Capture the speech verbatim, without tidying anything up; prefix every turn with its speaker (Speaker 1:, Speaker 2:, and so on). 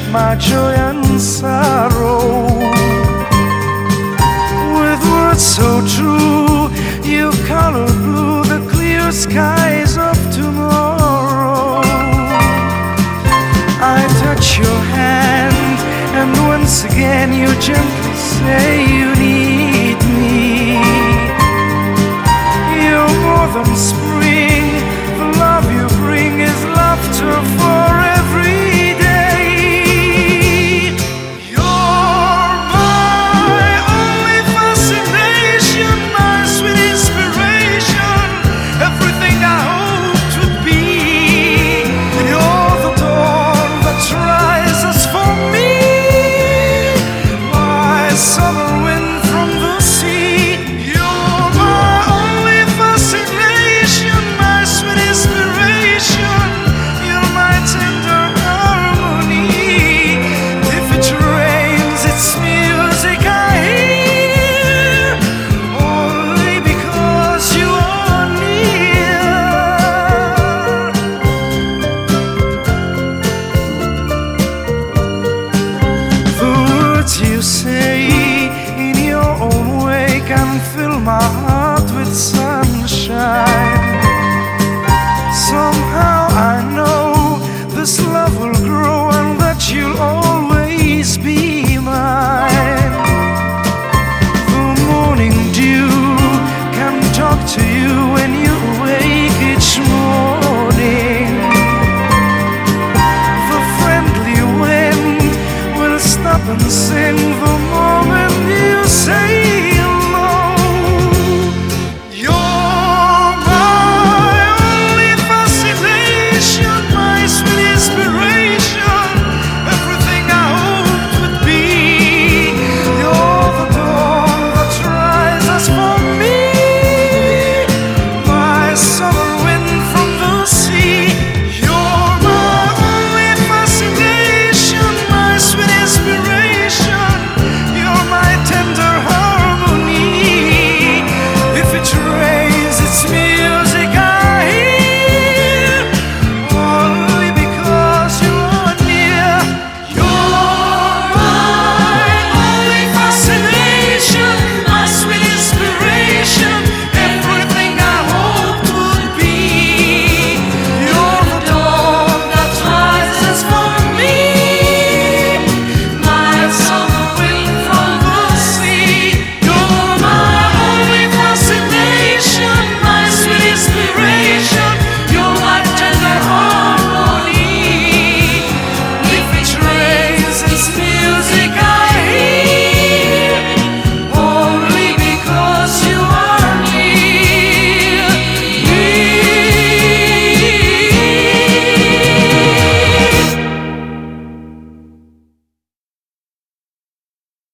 Speaker 1: my joy and sorrow. With words so true, you color blue the clear skies of tomorrow. I touch your hand, and once again you gently say you need me. You're more than spring, the love you bring is laughter for every day. You're my only fascination, my sweet inspiration, everything I hoped to be. You're the dawn that rises for me, my summer